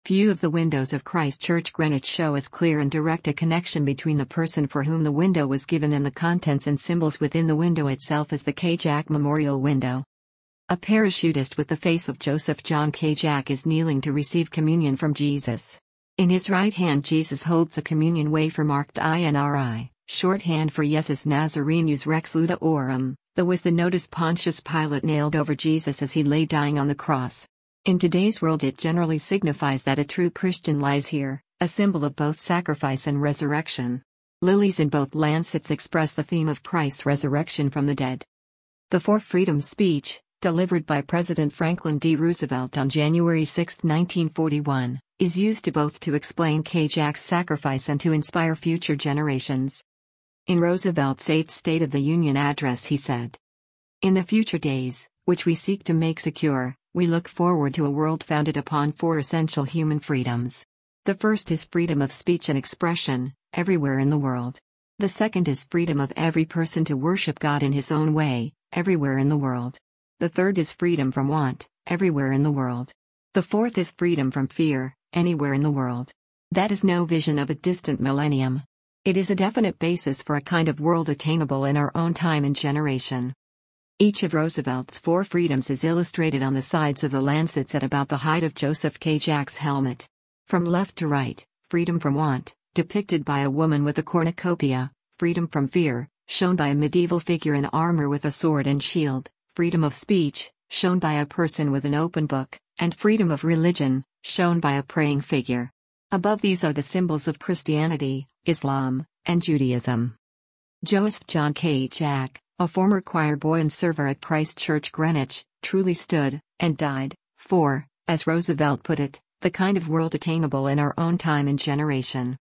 Few of the windows of Christ Church Greenwich show as clear and direct a connection between the person for whom the window was given and the contents and symbols within the window itself as the K. Jack Memorial Window. A parachutist with the face of Joseph John K. Jack is kneeling to receive communion from Jesus. In his right hand Jesus holds a communion wafer marked INRI, shorthand for Iesus Nazarenus Rex Ludaorum, that was the notice Pontius Pilate nailed over Jesus as he lay dying on the cross. In today's world it generally signifies that a true Christian lies here, a symbol of both sacrifice and resurrection. Lilies in both lancets express the theme of Christ's resurrection from the dead. The Four Freedoms speech, delivered by President Franklin D. Roosevelt on January 6, 1941, is used to explain K. Jack's sacrifice and to inspire future generations. In Roosevelt's 8th State of the Union address he said, "In the future days, which we seek to make secure, we look forward to a world founded upon four essential human freedoms. The first is freedom of speech and expression, everywhere in the world. The second is freedom of every person to worship God in his own way, everywhere in the world. The third is freedom from want, everywhere in the world. The fourth is freedom from fear, anywhere in the world." That is no vision of a distant millennium. It is a definite basis for a kind of world attainable in our own time and generation. Each of Roosevelt's four freedoms is illustrated on the sides of the lancets at about the height of Joseph K. Jack's helmet. From left to right, freedom from want, depicted by a woman with a cornucopia, freedom from fear, shown by a medieval figure in armor with a sword and shield, freedom of speech, shown by a person with an open book, and freedom of religion, shown by a praying figure. Above these are the symbols of Christianity, Islam, and Judaism. Joseph John K. Jack, a former choir boy and server at Christ Church Greenwich, truly stood, and died, for, as Roosevelt put it, the kind of world attainable in our own time and generation.